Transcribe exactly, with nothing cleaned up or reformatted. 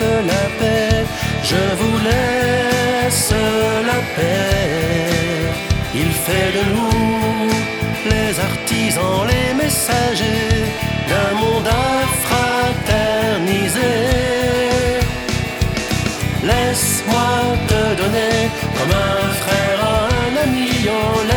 la paix, je vous laisse la paix. Il fait de nous les artisans, les messagers d'un monde à fraterniser. Laisse-moi te donner comme un frère à un ami, oh,